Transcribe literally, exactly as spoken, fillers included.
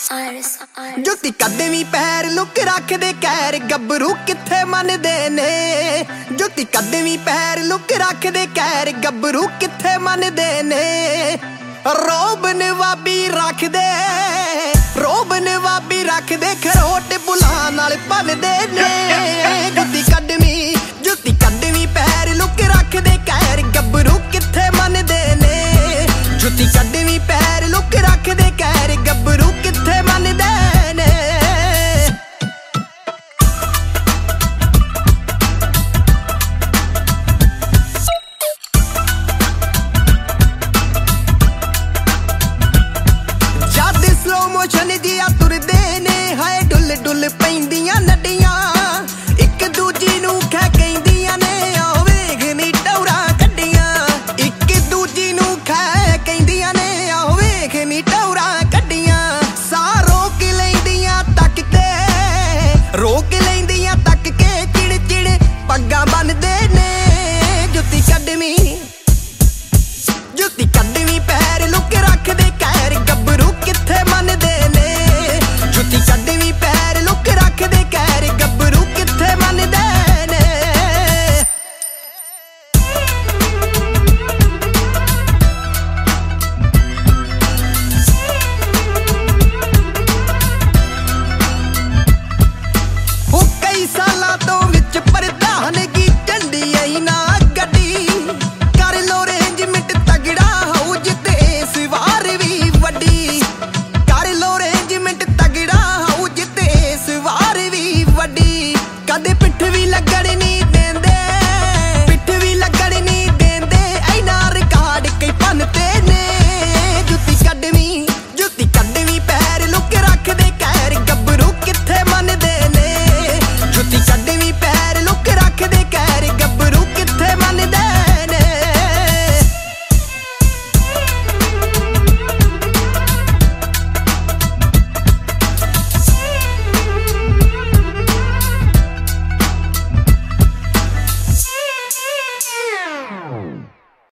ਜੁੱਤੀ ਕਦੇ ਵੀ ਪੈਰ ਲੁੱਕ ਰੱਖਦੇ ਕਹਿਰ ਗੱਭਰੂ ਕਿੱਥੇ ਮੰਨਦੇ ਨੇ। ਜੁੱਤੀ ਕਦੇ ਵੀ ਪੈਰ ਲੁੱਕ ਰੱਖਦੇ ਕਹਿਰ ਗੱਭਰੂ ਕਿੱਥੇ ਮੰਨਦੇ ਨੇ। ਰੋਬ ਨਵਾਬੀ ਰੱਖਦੇ ਰੋਬ ਨਵਾਬੀ ਰੱਖਦੇ ਖਰੋਟ ਬੁਲਾਂ ਨਾਲ ਭੰਨਦੇ ਨੇ।